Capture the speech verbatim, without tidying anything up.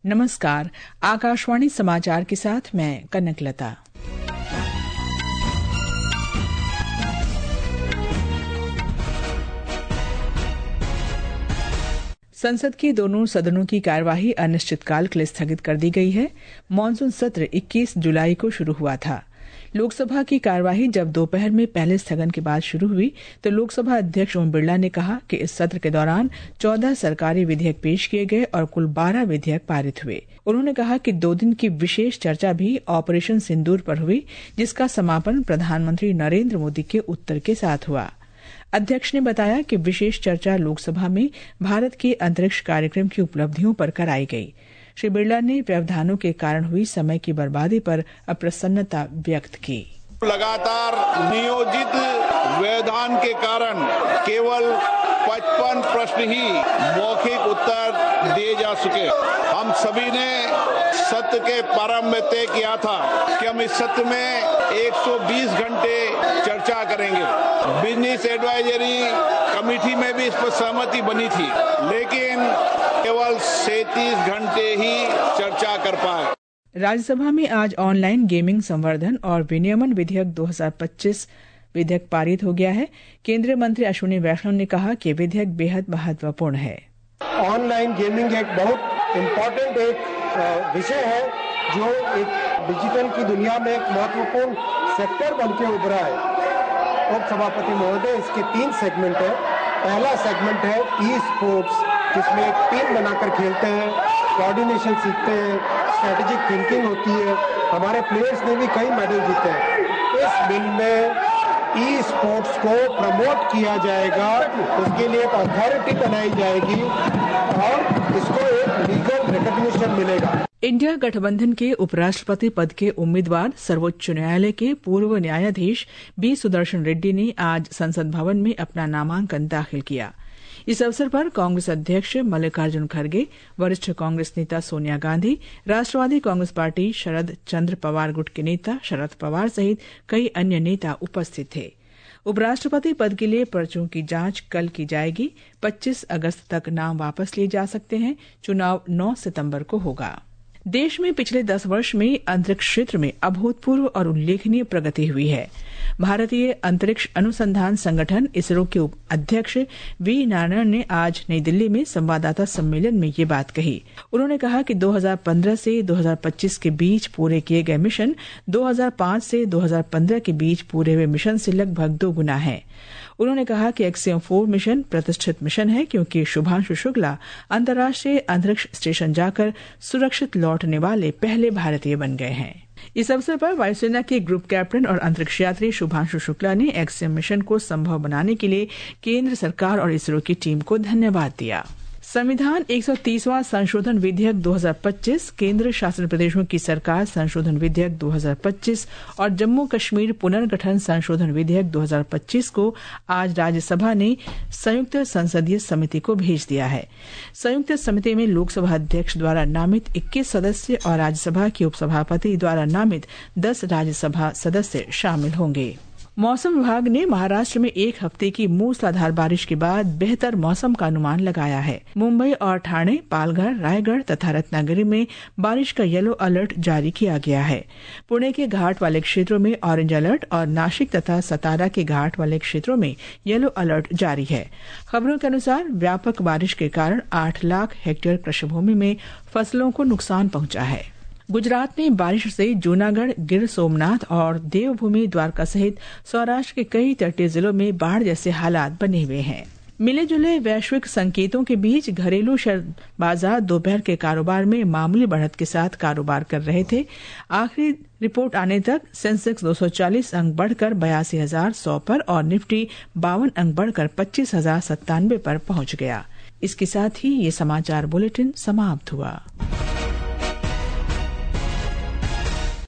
नमस्कार, आकाशवाणी समाचार के साथ मैं कनकलता। संसद के दोनों सदनों की कार्यवाही अनिश्चितकाल के लिए स्थगित कर दी गई है। मॉनसून सत्र इक्कीस जुलाई को शुरू हुआ था। लोकसभा की कार्यवाही जब दोपहर में पहले स्थगन के बाद शुरू हुई तो लोकसभा अध्यक्ष ओम बिरला ने कहा कि इस सत्र के दौरान चौदह सरकारी विधेयक पेश किए गए और कुल बारह विधेयक पारित हुए। उन्होंने कहा कि दो दिन की विशेष चर्चा भी ऑपरेशन सिंदूर पर हुई, जिसका समापन प्रधानमंत्री नरेंद्र मोदी के उत्तर के साथ हुआ। अध्यक्ष ने बताया कि विशेष चर्चा लोकसभा में भारत के अंतरिक्ष कार्यक्रम की उपलब्धियों पर कराई गई। श्री बिरला ने व्यवधानों के कारण हुई समय की बर्बादी पर अप्रसन्नता व्यक्त की। लगातार नियोजित व्यवधान के कारण केवल पचपन प्रश्न ही मौखिक उत्तर दिए जा सके। हम सभी ने सत्र के प्रारंभ में तय किया था कि हम इस सत्र में एक सौ बीस घंटे चर्चा करेंगे। बिजनेस एडवाइजरी कमेटी में भी इस पर सहमति बनी थी, लेकिन केवल सैंतीस घंटे ही चर्चा कर पाए। राज्यसभा में आज ऑनलाइन गेमिंग संवर्धन और विनियमन विधेयक दो हज़ार पच्चीस विधेयक पारित हो गया है। केंद्रीय मंत्री अश्विनी वैष्णव ने कहा कि विधेयक बेहद महत्वपूर्ण है। ऑनलाइन गेमिंग एक बहुत इम्पोर्टेंट एक विषय है जो एक डिजिटल की दुनिया में एक महत्वपूर्ण सेक्टर बनके उभरा है। उप सभापति महोदय, इसके तीन सेगमेंट है। पहला सेगमेंट है ई स्पोर्ट्स, जिसमें एक टीम बनाकर खेलते हैं, कोऑर्डिनेशन सीखते हैं, स्ट्रेटेजिक थिंकिंग होती है। हमारे प्लेयर्स ने भी कई मेडल जीते हैं। इस बिल में ई स्पोर्ट्स को प्रमोट किया जाएगा, उसके लिए एक अथॉरिटी बनाई जाएगी और इसको एक लीगल रिकॉग्निशन मिलेगा। इंडिया गठबंधन के उपराष्ट्रपति पद के उम्मीदवार सर्वोच्च न्यायालय के पूर्व न्यायाधीश बी सुदर्शन रेड्डी ने आज संसद भवन में अपना नामांकन दाखिल किया। इस अवसर पर कांग्रेस अध्यक्ष मल्लिकार्जुन खड़गे, वरिष्ठ कांग्रेस नेता सोनिया गांधी, राष्ट्रवादी कांग्रेस पार्टी शरद चंद्र पवार गुट के नेता शरद पवार सहित कई अन्य नेता उपस्थित थे। उपराष्ट्रपति पद के लिए पर्चों की जांच कल की जाएगी। पच्चीस अगस्त तक नाम वापस लिए जा सकते हैं। चुनाव नौ सितंबर को होगा। देश में पिछले दस वर्ष में अंतरिक्ष क्षेत्र में अभूतपूर्व और उल्लेखनीय प्रगति हुई है। भारतीय अंतरिक्ष अनुसंधान संगठन इसरो के अध्यक्ष वी नारायण ने आज नई दिल्ली में संवाददाता सम्मेलन में ये बात कही। उन्होंने कहा कि दो हज़ार पंद्रह से दो हज़ार पच्चीस के बीच पूरे किए गए मिशन दो हज़ार पाँच से दो हज़ार पंद्रह के बीच पूरे हुए मिशन से लगभग दो गुना है। उन्होंने कहा कि एक्सियम फोर मिशन प्रतिष्ठित मिशन है, क्योंकि शुभांशु शुक्ला अंतर्राष्ट्रीय अंतरिक्ष स्टेशन जाकर सुरक्षित लौटने वाले पहले भारतीय बन गए हैं। इस अवसर पर वायुसेना के ग्रुप कैप्टन और अंतरिक्ष यात्री शुभांशु शुक्ला ने एक्सियम मिशन को संभव बनाने के लिए केंद्र सरकार और इसरो की टीम को धन्यवाद दिया। संविधान एक सौ तीसवां संशोधन विधेयक दो हज़ार पच्चीस, केंद्र शासित प्रदेशों की सरकार संशोधन विधेयक दो हज़ार पच्चीस और जम्मू कश्मीर पुनर्गठन संशोधन विधेयक दो हज़ार पच्चीस को आज राज्यसभा ने संयुक्त संसदीय समिति को भेज दिया है। संयुक्त समिति में लोकसभा अध्यक्ष द्वारा नामित इक्कीस सदस्य और राज्यसभा के उपसभापति द्वारा नामित दस राज्यसभा सदस्य शामिल होंगे। मौसम विभाग ने महाराष्ट्र में एक हफ्ते की मूसलाधार बारिश के बाद बेहतर मौसम का अनुमान लगाया है। मुंबई और ठाणे, पालघर, रायगढ़ तथा रत्नागिरी में बारिश का येलो अलर्ट जारी किया गया है। पुणे के घाट वाले क्षेत्रों में ऑरेंज अलर्ट और नासिक तथा सतारा के घाट वाले क्षेत्रों में येलो अलर्ट जारी है। खबरों के अनुसार व्यापक बारिश के कारण आठ लाख हेक्टेयर कृषि भूमि में फसलों को नुकसान पहुंचा है। गुजरात में बारिश से जूनागढ़, गिर सोमनाथ और देवभूमि द्वारका सहित सौराष्ट्र के कई तटीय जिलों में बाढ़ जैसे हालात बने हुए हैं। मिले जुले वैश्विक संकेतों के बीच घरेलू शेयर बाजार दोपहर के कारोबार में मामूली बढ़त के साथ कारोबार कर रहे थे। आखिरी रिपोर्ट आने तक सेंसेक्स दो सौ चालीस अंक बढ़कर बयासी हजार सौ पर और निफ्टी बावन अंक बढ़कर पच्चीस हजार सत्तानवे पर पहुंच गया। इसके साथ ही ये समाचार बुलेटिन समाप्त हुआ।